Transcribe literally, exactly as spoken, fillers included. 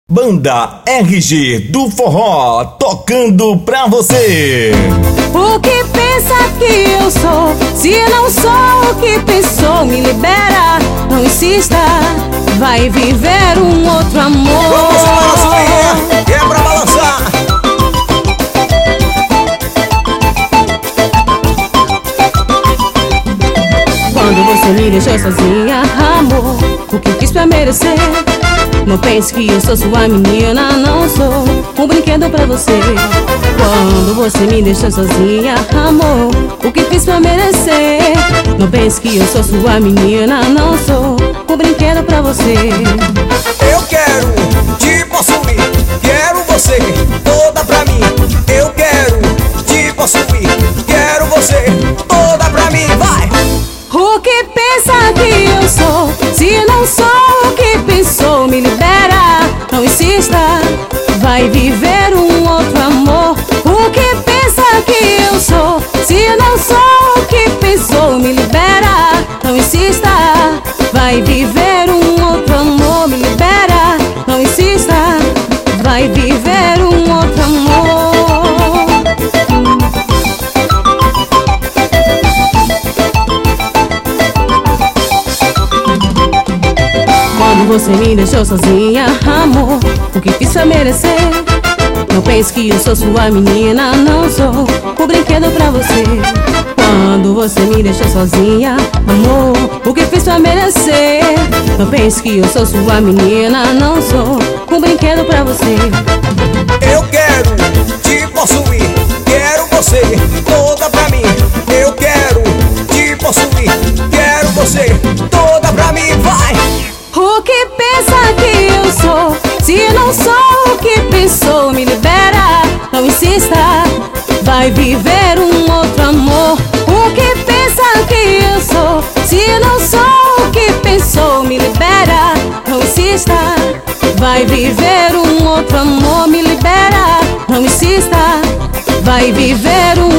Banda R G do Forró, tocando pra você. O que pensa que eu sou? Se não sou o que pensou, me libera. Não insista, vai viver um outro amor. Vamos lá, swing, que é pra balançar. Quando você me deixou sozinha, amor, o que fiz pra merecer? Não pense que eu sou sua menina, não sou um brinquedo pra você. Quando você me deixou sozinha, amor, o que fiz pra merecer? Não pense que eu sou sua menina, não sou um brinquedo pra você. Eu quero te possuir, quero você toda pra mim. Eu quero te possuir, quero você toda pra mim, vai! O que pensa que eu sou? Se não sou o que pensou, me libera. Não insista, vai viver um outro amor. O que pensa que eu sou? Se não sou o que pensou, me libera. Não insista, vai viver um outro amor. Me libera, não insista, vai viver um outro amor. Quando você me deixou sozinha, amor, o que fiz pra merecer? Não pense que eu sou sua menina, não sou um brinquedo pra você. Quando você me deixou sozinha, amor, o que fiz pra merecer? Não pense que eu sou sua menina, não sou um brinquedo pra você. Eu quero te possuir, quero você toda pra mim. Eu quero te possuir, quero você toda pra mim, vai! O que pensa que eu sou? Se não sou o que pensou, me libera. Não insista, vai viver um outro amor. O que pensa que eu sou? Se não sou o que pensou, me libera. Não insista, vai viver um outro amor. Me libera, não insista, vai viver um